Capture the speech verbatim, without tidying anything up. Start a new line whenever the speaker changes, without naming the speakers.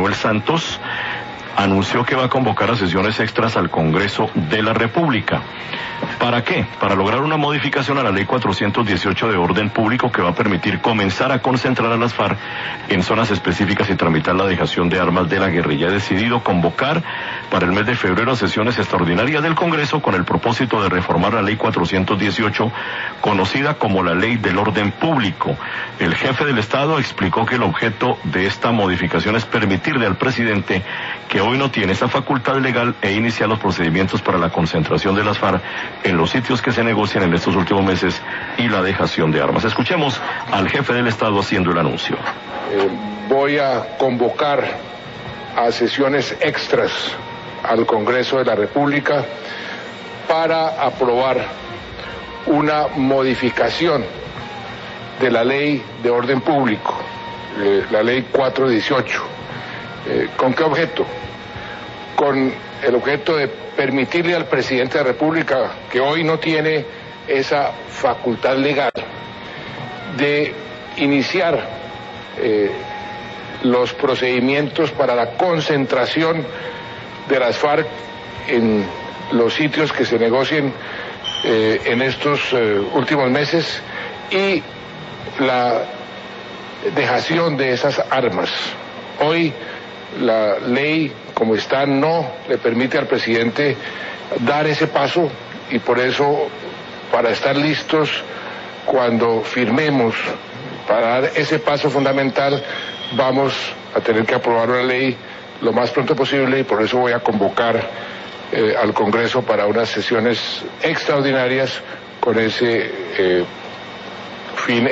Manuel Santos anunció que va a convocar a sesiones extras al Congreso de la República. ¿Para qué? Para lograr una modificación a la ley cuatrocientos dieciocho de orden público que va a permitir comenzar a concentrar a las FARC en zonas específicas y tramitar la dejación de armas de la guerrilla. He decidido convocar para el mes de febrero a sesiones extraordinarias del Congreso con el propósito de reformar la ley cuatrocientos dieciocho, conocida como la ley del orden público. El jefe del Estado explicó que el objeto de esta modificación es permitirle al presidente, que hoy no tiene esa facultad legal, e iniciar los procedimientos para la concentración de las FARC en los sitios que se negocian en estos últimos meses y la dejación de armas. Escuchemos al jefe del Estado haciendo el anuncio.
Eh, voy a convocar a sesiones extras al Congreso de la República para aprobar una modificación de la ley de orden público, eh, la ley cuatrocientos dieciocho. Eh, ¿Con qué objeto? Con el objeto de permitirle al presidente de la República, que hoy no tiene esa facultad legal, de iniciar eh, los procedimientos para la concentración de las FARC en los sitios que se negocien eh, en estos eh, últimos meses y la dejación de esas armas. Hoy la ley como está no le permite al presidente dar ese paso, y por eso, para estar listos cuando firmemos para dar ese paso fundamental, vamos a tener que aprobar una ley lo más pronto posible, y por eso voy a convocar eh, al Congreso para unas sesiones extraordinarias con ese eh,